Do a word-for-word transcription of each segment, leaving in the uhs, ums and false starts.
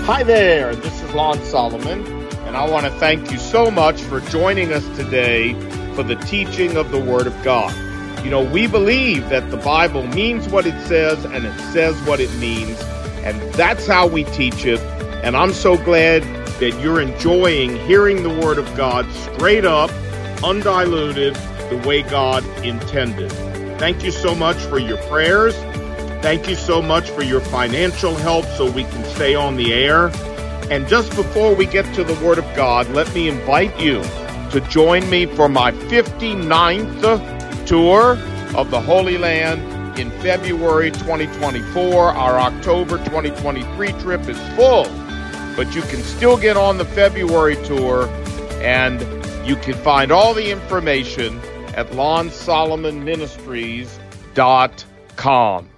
Hi there, this is Lon Solomon, and I want to thank you so much for joining us today for the teaching of the Word of God. You know, we believe that the Bible means what it says, and it says what it means, and that's how we teach it, and I'm so glad that you're enjoying hearing the Word of God straight up, undiluted, the way God intended. Thank you so much for your prayers. Thank you so much for your financial help so we can stay on the air. And just before we get to the Word of God, let me invite you to join me for my fifty-ninth tour of the Holy Land in February twenty twenty-four. Our October twenty twenty-three trip is full, but you can still get on the February tour, and you can find all the information at lon solomon ministries dot com.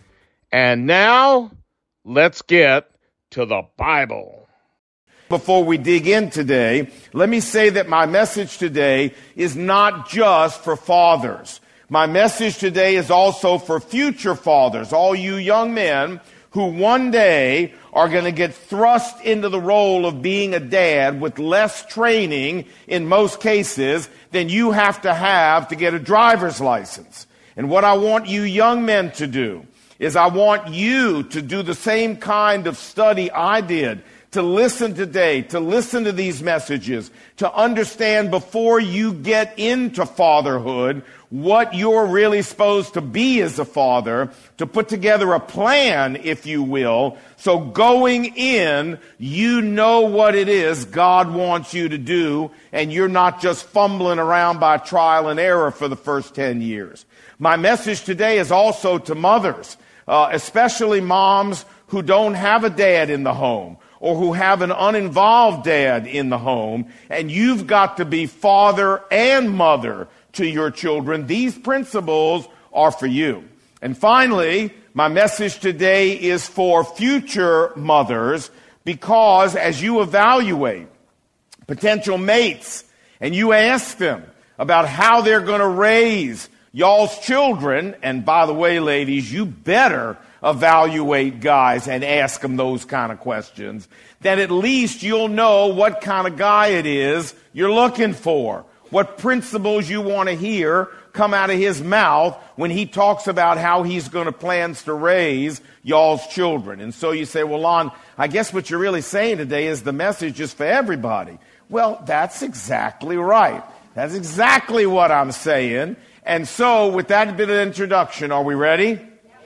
And now, let's get to the Bible. Before we dig in today, let me say that my message today is not just for fathers. My message today is also for future fathers, all you young men who one day are going to get thrust into the role of being a dad with less training, in most cases, than you have to have to get a driver's license. And what I want you young men to do is I want you to do the same kind of study I did, to listen today, to listen to these messages, to understand before you get into fatherhood what you're really supposed to be as a father, to put together a plan, if you will, so going in, you know what it is God wants you to do, and you're not just fumbling around by trial and error for the first ten years. My message today is also to mothers, uh, especially moms who don't have a dad in the home, or who have an uninvolved dad in the home, and you've got to be father and mother to your children. These principles are for you. And finally, my message today is for future mothers, because as you evaluate potential mates and you ask them about how they're going to raise y'all's children, and by the way, ladies, you better evaluate guys and ask them those kind of questions, then at least you'll know what kind of guy it is you're looking for, what principles you want to hear come out of his mouth when he talks about how he's going to plans to raise y'all's children. And so you say, well, Lon, I guess what you're really saying today is the message is for everybody. Well, that's exactly right. That's exactly what I'm saying. And so with that bit of introduction, are we ready?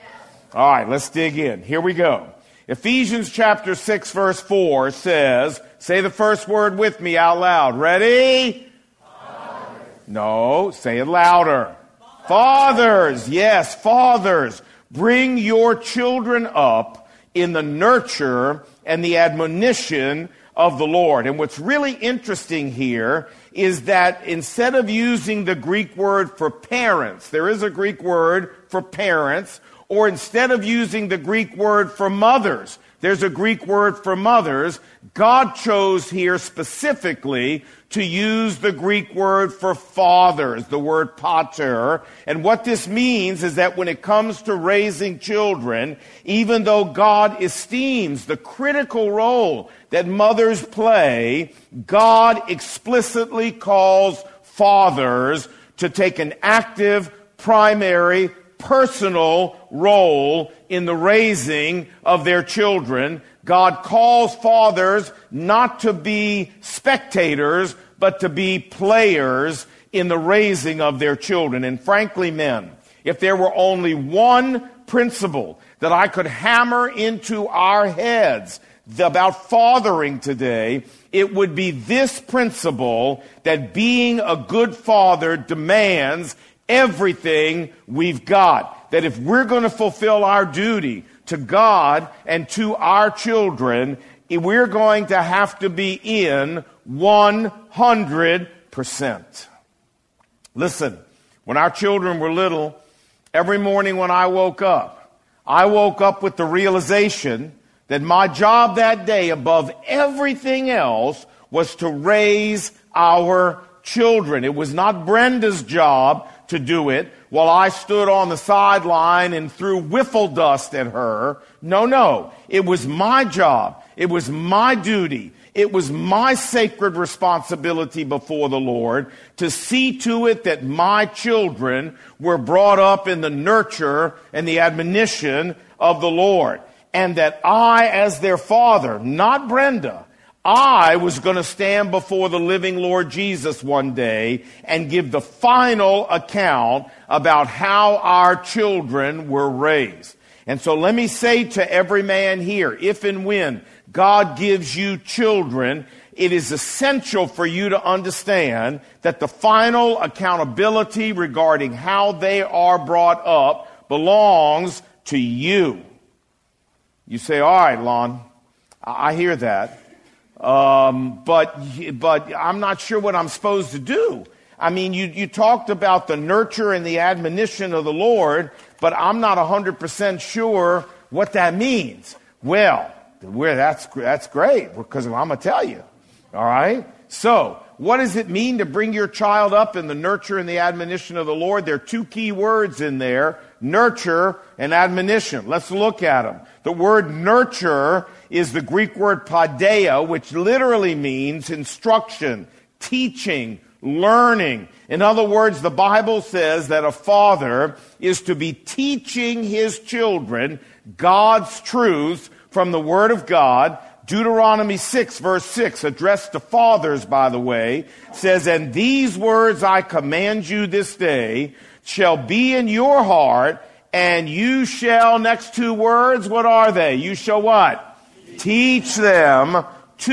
All right, let's dig in. Here we go. Ephesians chapter six, verse four says, say the first word with me out loud. Ready? Fathers. No, say it louder. Fathers. Fathers, yes, fathers. Bring your children up in the nurture and the admonition of the Lord. And what's really interesting here is that instead of using the Greek word for parents, there is a Greek word for parents, or instead of using the Greek word for mothers, there's a Greek word for mothers. God chose here specifically to use the Greek word for fathers, the word pater. And what this means is that when it comes to raising children, even though God esteems the critical role that mothers play, God explicitly calls fathers to take an active, primary, personal role in the raising of their children. God calls fathers not to be spectators, but to be players in the raising of their children. And frankly, men, if there were only one principle that I could hammer into our heads about fathering today, it would be this principle, that being a good father demands everything we've got. That if we're going to fulfill our duty to God and to our children, we're going to have to be in one hundred percent. Listen, when our children were little, every morning when I woke up, I woke up with the realization that my job that day, above everything else, was to raise our children. It was not Brenda's job to do it while I stood on the sideline and threw wiffle dust at her. No, no. It was my job. It was my duty. It was my sacred responsibility before the Lord to see to it that my children were brought up in the nurture and the admonition of the Lord. And that I, as their father, not Brenda, I was going to stand before the living Lord Jesus one day and give the final account about how our children were raised. And so let me say to every man here, if and when God gives you children, it is essential for you to understand that the final accountability regarding how they are brought up belongs to you. You say, all right, Lon, I hear that. Um, but but I'm not sure what I'm supposed to do. I mean, you, you talked about the nurture and the admonition of the Lord, but I'm not one hundred percent sure what that means. Well, we're, that's, that's great, because I'm going to tell you. All right? So, what does it mean to bring your child up in the nurture and the admonition of the Lord? There are two key words in there, nurture and admonition. Let's look at them. The word nurture is the Greek word paideia, which literally means instruction, teaching, learning. In other words, the Bible says that a father is to be teaching his children God's truth from the Word of God. Deuteronomy six, verse six, addressed to fathers, by the way, says, "And these words I command you this day shall be in your heart, and you shall," next two words, what are they? You shall what? Teach them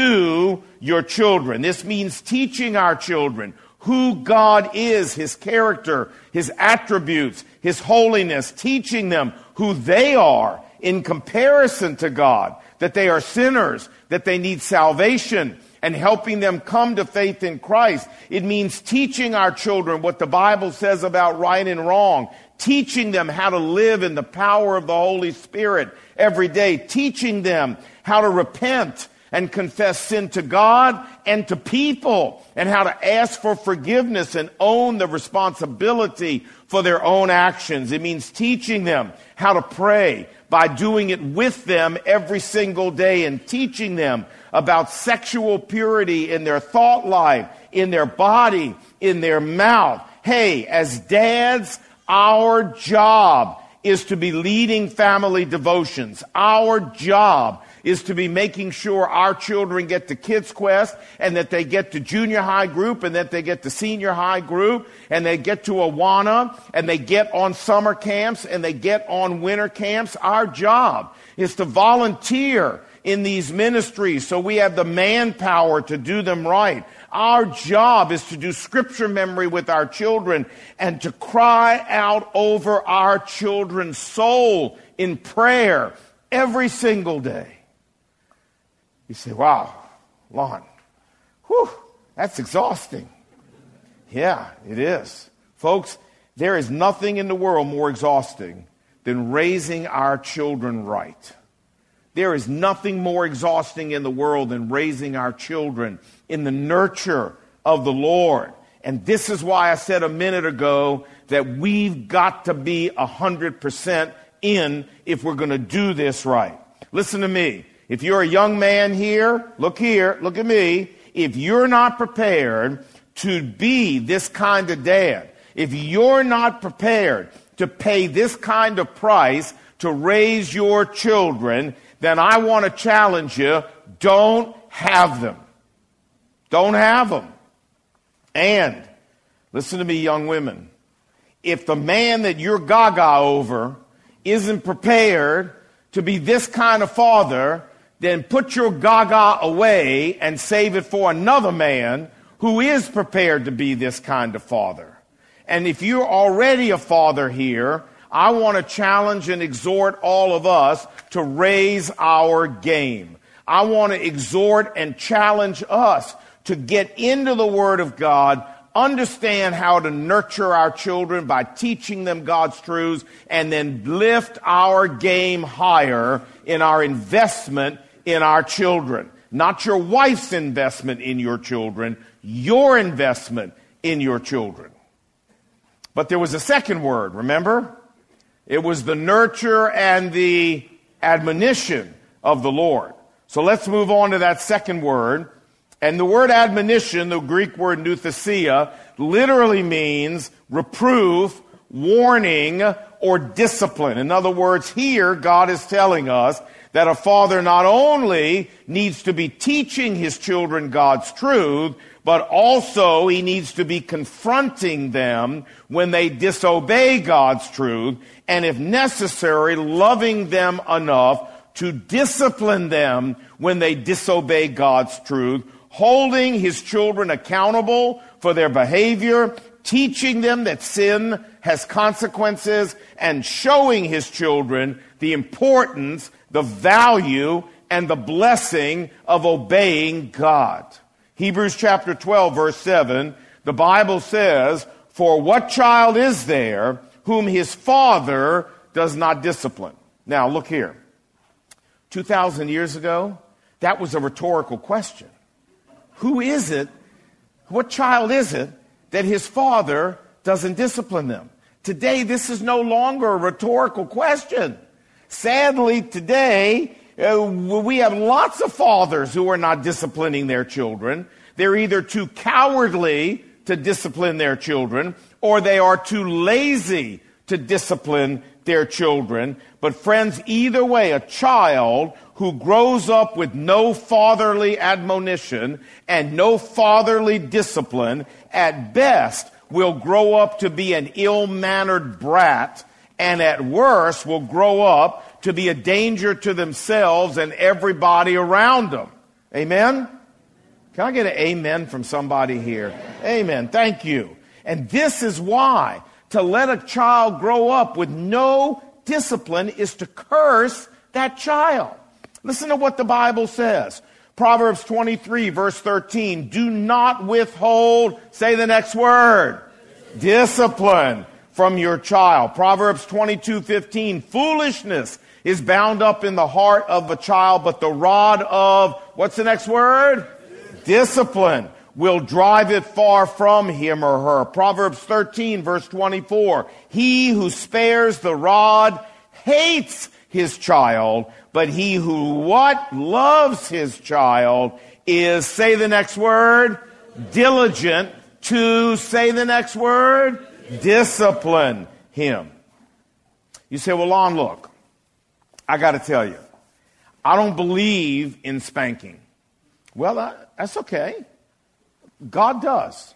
to your children. This means teaching our children who God is, His character, His attributes, His holiness, teaching them who they are in comparison to God, that they are sinners, that they need salvation, and helping them come to faith in Christ. It means teaching our children what the Bible says about right and wrong, teaching them how to live in the power of the Holy Spirit every day, teaching them how to repent and confess sin to God and to people, and how to ask for forgiveness and own the responsibility for their own actions. It means teaching them how to pray by doing it with them every single day, and teaching them about sexual purity in their thought life, in their body, in their mouth. Hey, as dads, our job is to be leading family devotions. Our job is to be making sure our children get to Kids Quest, and that they get to junior high group, and that they get to senior high group, and they get to Awana, and they get on summer camps, and they get on winter camps. Our job is to volunteer in these ministries so we have the manpower to do them right. Our job is to do scripture memory with our children and to cry out over our children's soul in prayer every single day. You say, wow, Lon, whew, that's exhausting. Yeah, it is. Folks, there is nothing in the world more exhausting than raising our children right. There is nothing more exhausting in the world than raising our children in the nurture of the Lord. And this is why I said a minute ago that we've got to be one hundred percent in if we're going to do this right. Listen to me. If you're a young man here, look here, look at me. If you're not prepared to be this kind of dad, if you're not prepared to pay this kind of price to raise your children, then I want to challenge you, don't have them. Don't have them. And, listen to me, young women, if the man that you're gaga over isn't prepared to be this kind of father, then put your gaga away and save it for another man who is prepared to be this kind of father. And if you're already a father here, I want to challenge and exhort all of us to raise our game. I want to exhort and challenge us to get into the Word of God, understand how to nurture our children by teaching them God's truths, and then lift our game higher in our investment in our children. Not your wife's investment in your children, your investment in your children. But there was a second word, remember? It was the nurture and the admonition of the Lord. So let's move on to that second word. And the word admonition, the Greek word nouthesia, literally means reproof, warning, or discipline. In other words, here God is telling us that a father not only needs to be teaching his children God's truth, but also he needs to be confronting them when they disobey God's truth, and if necessary, loving them enough to discipline them when they disobey God's truth, holding his children accountable for their behavior, teaching them that sin has consequences, and showing his children the importance, the value, and the blessing of obeying God. Hebrews chapter twelve, verse seven, the Bible says, "For what child is there whom his father does not discipline?" Now, look here. two thousand years ago, that was a rhetorical question. Who is it, what child is it that his father doesn't discipline them? Today, this is no longer a rhetorical question. Sadly, today, uh, we have lots of fathers who are not disciplining their children. They're either too cowardly to discipline their children, or they are too lazy to discipline their children. But friends, either way, a child who grows up with no fatherly admonition and no fatherly discipline, at best will grow up to be an ill-mannered brat, and at worst will grow up to be a danger to themselves and everybody around them. Amen? Can I get an amen from somebody here? Amen. Thank you. And this is why to let a child grow up with no discipline is to curse that child. Listen to what the Bible says. Proverbs twenty-three, verse thirteen. Do not withhold, say the next word, discipline from your child. Proverbs twenty-two, fifteen. Foolishness is bound up in the heart of a child, but the rod of, what's the next word? Discipline will drive it far from him or her. Proverbs thirteen, verse twenty-four. He who spares the rod hates his child, but he who what? Loves his child is, say the next word, diligent to, say the next word, discipline him. You say, well, Lon, look, I got to tell you, I don't believe in spanking. Well, uh, that's okay. God does.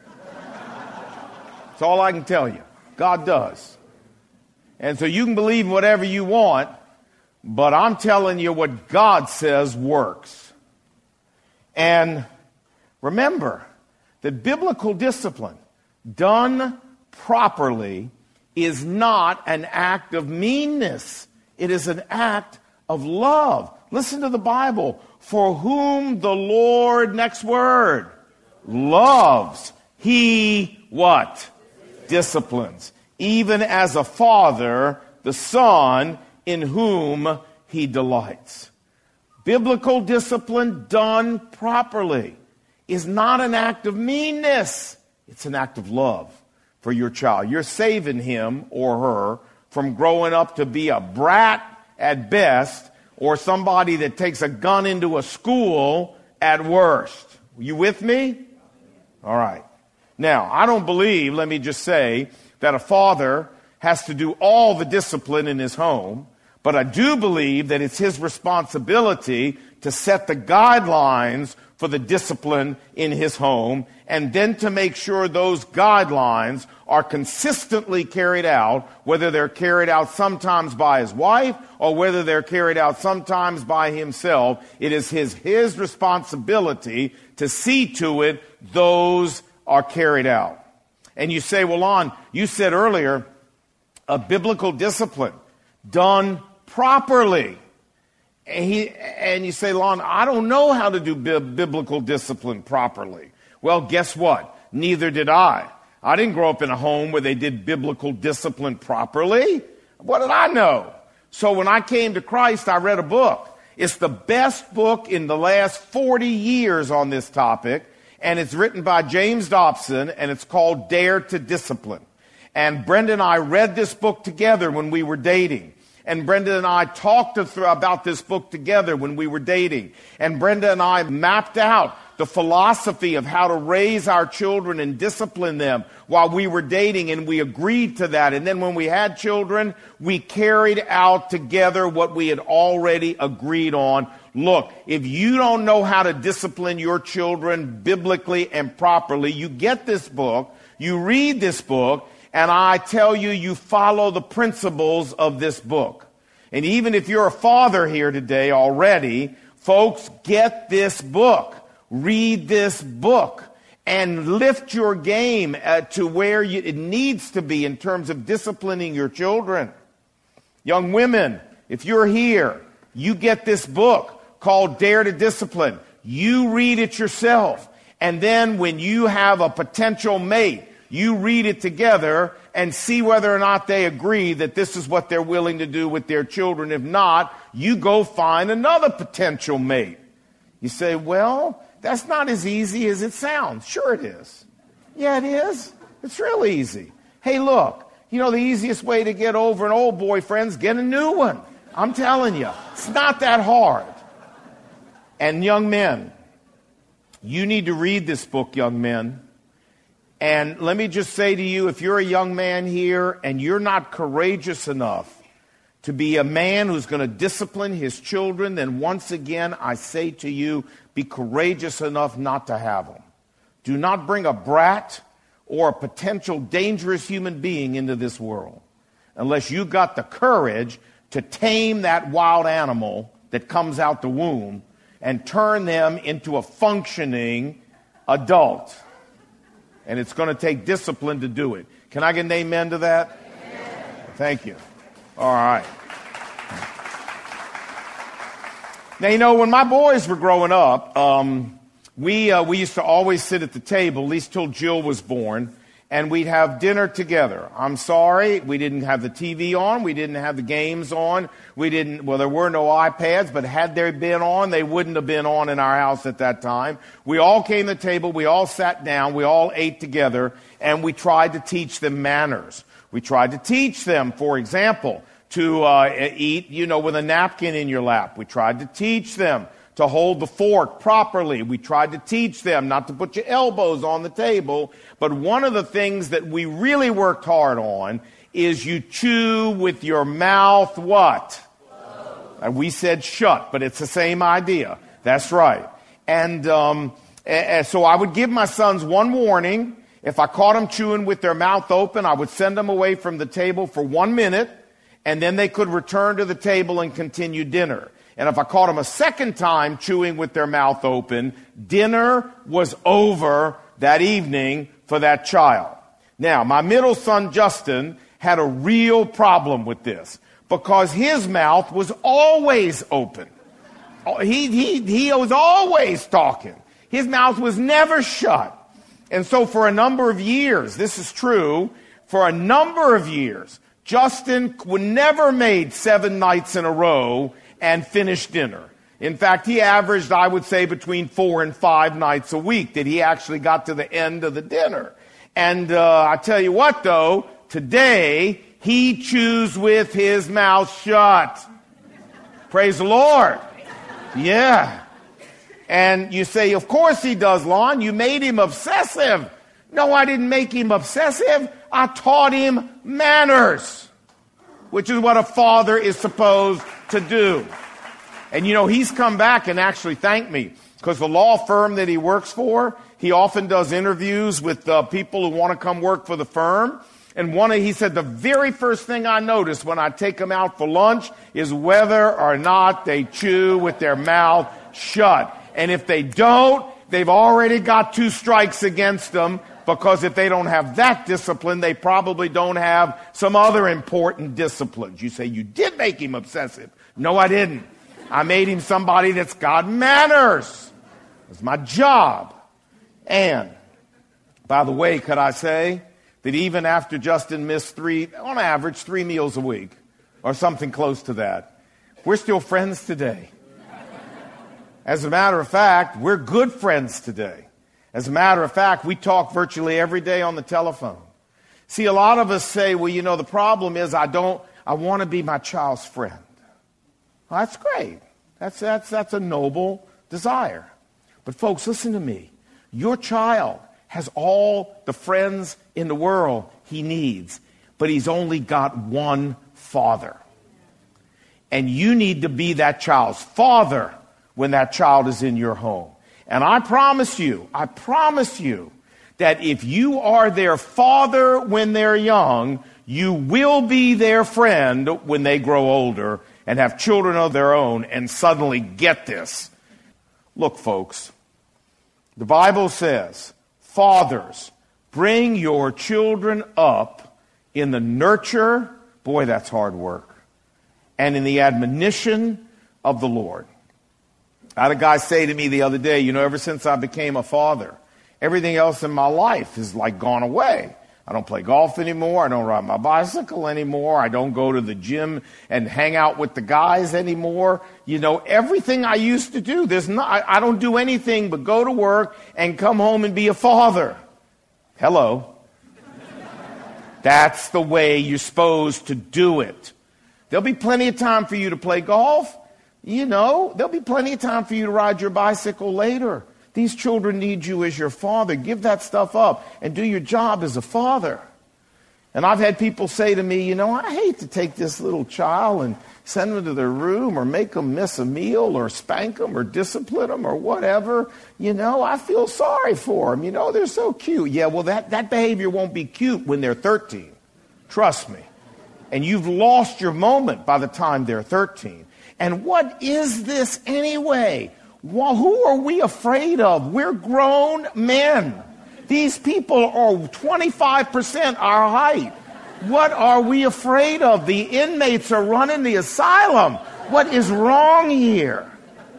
That's all I can tell you. God does. And so you can believe whatever you want, but I'm telling you what God says works. And remember that biblical discipline done properly is not an act of meanness. It is an act of love. Listen to the Bible. For whom the Lord, next word, loves, he what? Disciplines. Even as a father, the son in whom he delights. Biblical discipline done properly is not an act of meanness. It's an act of love for your child. You're saving him or her from growing up to be a brat at best, or somebody that takes a gun into a school at worst. You with me? All right. Now, I don't believe, let me just say, that a father has to do all the discipline in his home, but I do believe that it's his responsibility to set the guidelines for the discipline in his home, and then to make sure those guidelines are consistently carried out, whether they're carried out sometimes by his wife or whether they're carried out sometimes by himself. It is his, his responsibility to see to it those are carried out. And you say, well, Lon, you said earlier, a biblical discipline done properly. And, he, and you say, Lon, I don't know how to do bi- biblical discipline properly. Well, guess what? Neither did I. I didn't grow up in a home where they did biblical discipline properly. What did I know? So when I came to Christ, I read a book. It's the best book in the last forty years on this topic, and it's written by James Dobson, and it's called Dare to Discipline. And Brenda and I read this book together when we were dating. And Brenda and I talked about this book together when we were dating. And Brenda and I mapped out the philosophy of how to raise our children and discipline them while we were dating, and we agreed to that. And then when we had children, we carried out together what we had already agreed on. Look, if you don't know how to discipline your children biblically and properly, you get this book, you read this book, and I tell you, you follow the principles of this book. And even if you're a father here today already, folks, get this book. Read this book and lift your game uh, to where you, it needs to be in terms of disciplining your children. Young women, if you're here, you get this book called Dare to Discipline. You read it yourself. And then when you have a potential mate, you read it together and see whether or not they agree that this is what they're willing to do with their children. If not, you go find another potential mate. You say, well, that's not as easy as it sounds. Sure it is. Yeah, it is. It's real easy. Hey, look, you know the easiest way to get over an old boyfriend's get a new one. I'm telling you, it's not that hard. And young men, you need to read this book, young men. And let me just say to you, if you're a young man here and you're not courageous enough to be a man who's going to discipline his children, then once again, I say to you, be courageous enough not to have them. Do not bring a brat or a potential dangerous human being into this world unless you got the courage to tame that wild animal that comes out the womb and turn them into a functioning adult. And it's going to take discipline to do it. Can I get an amen to that? Amen. Thank you. All right. Now, you know, when my boys were growing up, um, we uh, we used to always sit at the table, at least till Jill was born, and we'd have dinner together. I'm sorry, we didn't have the T V on, we didn't have the games on, we didn't, well, there were no iPads, but had they been on, they wouldn't have been on in our house at that time. We all came to the table, we all sat down, we all ate together, and we tried to teach them manners. We tried to teach them, for example, to uh, eat, you know, with a napkin in your lap. We tried to teach them to hold the fork properly. We tried to teach them not to put your elbows on the table. But one of the things that we really worked hard on is you chew with your mouth what? And we said shut, but it's the same idea. That's right. And um, and so I would give my sons one warning. If I caught them chewing with their mouth open, I would send them away from the table for one minute, and then they could return to the table and continue dinner. And if I caught them a second time chewing with their mouth open, dinner was over that evening for that child. Now, my middle son, Justin, had a real problem with this because his mouth was always open. He, he, he was always talking. His mouth was never shut. And so for a number of years, this is true, for a number of years, Justin would never made seven nights in a row and finish dinner. In fact, he averaged, I would say, between four and five nights a week that he actually got to the end of the dinner. And uh, I tell you what, though, today he chews with his mouth shut. Praise the Lord. Yeah. And you say, of course he does, Lon. You made him obsessive. No, I didn't make him obsessive. I taught him manners, which is what a father is supposed to do. And you know, he's come back and actually thanked me because the law firm that he works for, he often does interviews with uh, people who want to come work for the firm. And one of, he said, the very first thing I notice when I take them out for lunch is whether or not they chew with their mouth shut. And if they don't, they've already got two strikes against them, because if they don't have that discipline, they probably don't have some other important disciplines. You say, you did make him obsessive. No, I didn't. I made him somebody that's got manners. It's my job. And, by the way, could I say that even after Justin missed three, on average, three meals a week, or something close to that, we're still friends today. As a matter of fact, we're good friends today. As a matter of fact, we talk virtually every day on the telephone. See, a lot of us say, well, you know, the problem is I don't, I want to be my child's friend. Well, that's great. That's, that's, that's a noble desire. But folks, listen to me. Your child has all the friends in the world he needs, but he's only got one father. And you need to be that child's father when that child is in your home. And I promise you, I promise you that if you are their father when they're young, you will be their friend when they grow older and have children of their own and suddenly get this. Look, folks, the Bible says, fathers, bring your children up in the nurture, boy, that's hard work, and in the admonition of the Lord. I had a guy say to me the other day, you know, ever since I became a father, everything else in my life has like gone away. I don't play golf anymore. I don't ride my bicycle anymore. I don't go to the gym and hang out with the guys anymore. You know, everything I used to do, there's not, I, I don't do anything but go to work and come home and be a father. Hello. That's the way you're supposed to do it. There'll be plenty of time for you to play golf. You know, there'll be plenty of time for you to ride your bicycle later. These children need you as your father. Give that stuff up and do your job as a father. And I've had people say to me, you know, I hate to take this little child and send them to their room or make them miss a meal or spank them or discipline them or whatever. You know, I feel sorry for them. You know, they're so cute. Yeah, well, that, that behavior won't be cute when they're thirteen. Trust me. And you've lost your moment by the time they're thirteen. And what is this anyway? Well, who are we afraid of? We're grown men. These people are twenty-five percent our height. What are we afraid of? The inmates are running the asylum. What is wrong here?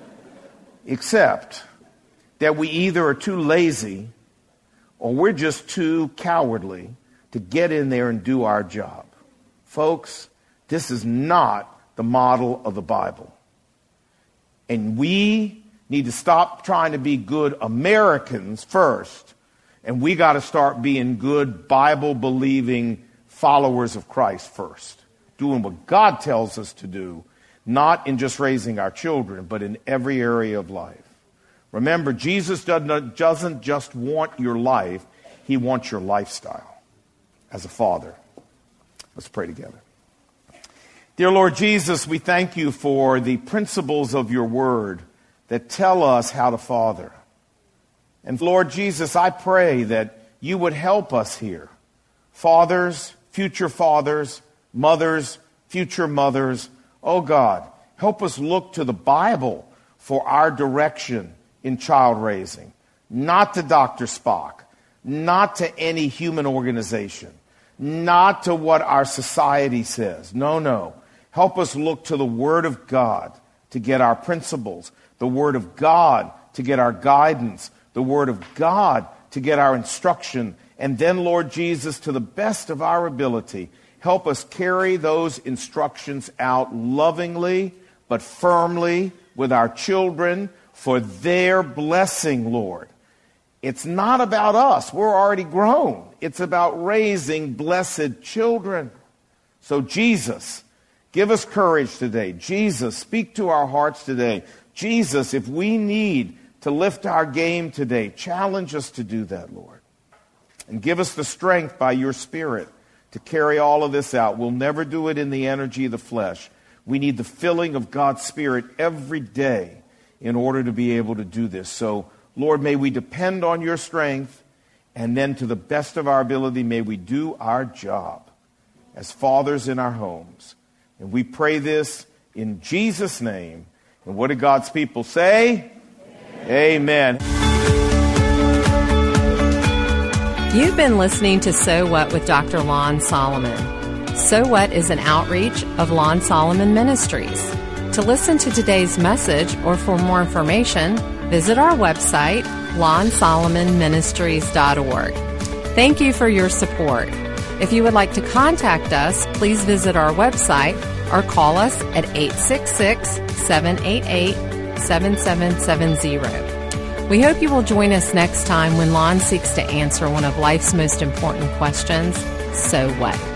Except that we either are too lazy or we're just too cowardly to get in there and do our job. Folks, this is not the model of the Bible. And we need to stop trying to be good Americans first, and we got to start being good Bible-believing followers of Christ first, doing what God tells us to do, not in just raising our children, but in every area of life. Remember, Jesus doesn't just want your life, he wants your lifestyle as a father. Let's pray together. Dear Lord Jesus, we thank you for the principles of your word that tell us how to father. And Lord Jesus, I pray that you would help us here. Fathers, future fathers, mothers, future mothers. Oh God, help us look to the Bible for our direction in child raising. Not to Doctor Spock, not to any human organization, not to what our society says. No, no. Help us look to the Word of God to get our principles, the Word of God to get our guidance, the Word of God to get our instruction, and then, Lord Jesus, to the best of our ability, help us carry those instructions out lovingly but firmly with our children for their blessing, Lord. It's not about us. We're already grown. It's about raising blessed children. So, Jesus, give us courage today. Jesus, speak to our hearts today. Jesus, if we need to lift our game today, challenge us to do that, Lord. And give us the strength by your Spirit to carry all of this out. We'll never do it in the energy of the flesh. We need the filling of God's Spirit every day in order to be able to do this. So, Lord, may we depend on your strength, and then to the best of our ability, may we do our job as fathers in our homes. And we pray this in Jesus' name. And what did God's people say? Amen. Amen. You've been listening to So What with Doctor Lon Solomon. So What is an outreach of Lon Solomon Ministries. To listen to today's message or for more information, visit our website, lon solomon ministries dot org. Thank you for your support. If you would like to contact us, please visit our website or call us at eight six six, seven eight eight, seven seven seven zero. We hope you will join us next time when Lon seeks to answer one of life's most important questions. So What?